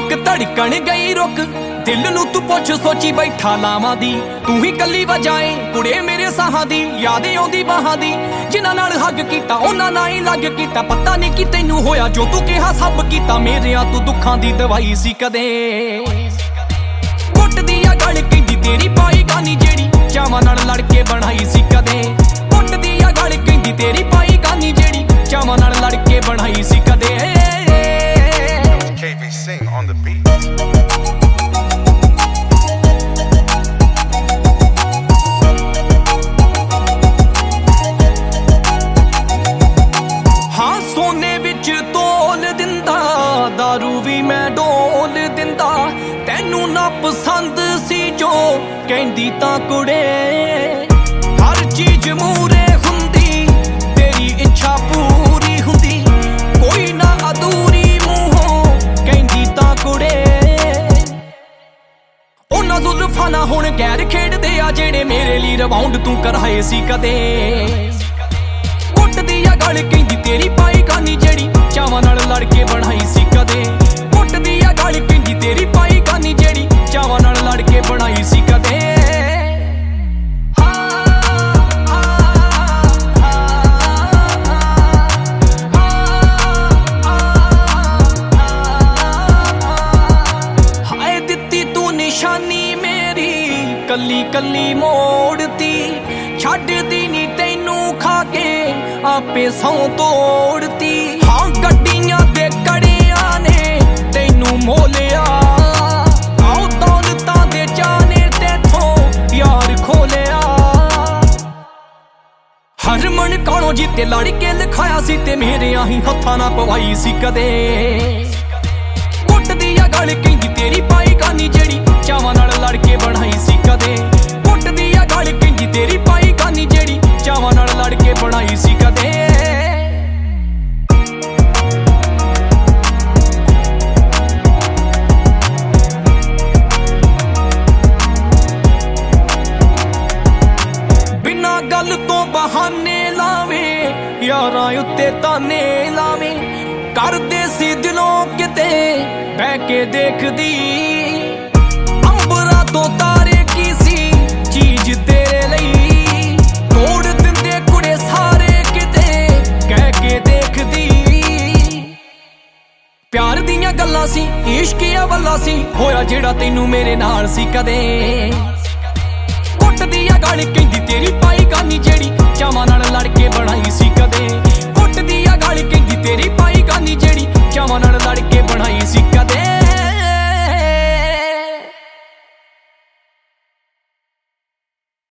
एक धड़कन गई रुक दिल नू तू पुछ सोची बैठा लावां दी तू ही कली वजाए कुड़े मेरे साहां दी याद आउंदी बाहां दी जिन्हां नाल हग कीता उन्हां नाल ही लग कीता पता नहीं कि तैनू होया जो तू कहा सब कीता मेरियां तू दुखां दी दवाई सी कदे कुट दिया गल कहंदी तेरी पाई गानी जेड़ी चावां नाल लड़ के बनाई सी कदे कुट दिया गल कहंदी तेरी पाई गानी जेड़ी चावां नाल लड़ के बनाई सी कदे KB Sing on the beat. हाँ सोने विच तोल दिंदा दारू भी मैं डोल दिंदा तैनू ना पसंद सी जो कहंदी तां कुड़े हर चीज मूरे हुंदी तेरी इच्छा पूरी हुंदी कोई ना अधूरी मूहों कहंदी तां कुड़े उन्हां जुल्फां नाल हुण गैर खेडदे आ जेड़े मेरे लिए रिबाउंड तू कराए सी कदे कुट दिया गल कहंदी तेरी पाई गानी जेड़ी चावां नाल लड़ के बनाई सी कदे कुट दिया गल कहंदी तेरी पाई गानी जेड़ी चावां नाल लड़ के बनाई सी कदे हाय दित्ती तू निशानी मेरी कली कली मोड़ती छड्डदी नी तैनू खा के आपे सौ तोड़ती हाँ गड्डियां दे कड़ियां ने तैनू मोलिया आओ दौलतां दे जाने तेथों यार खोलिया हरमन कालों जीते लड़ के लिखाया सी ते मेरे आही हत्थां ना पवाई सी कदे कुट दिया गल कहंदी तेरी पाई गानी जेड़ी चावां नाल लड़ के बनाई सी कदे कुट दिया गल कहंदी तेरी पाई गानी जेड़ी चावां नाल लड़ के बनाई सी कदे बिना गल तो बहाने लावे यारां उत्ते ताने लावे करदे सी दिलों किते बह के देखदी अंबरा तो तारे की सी चीज तेरे लई तोड़ दिंदे कुड़े सारे किते कह के देखदी प्यार दियां गल्लां सी इश्क अवला सी होया जेड़ा तैनू मेरे नाल सी कदे कुट दिया गल कहंदी तेरी पाई गानी जेड़ी चावां नाल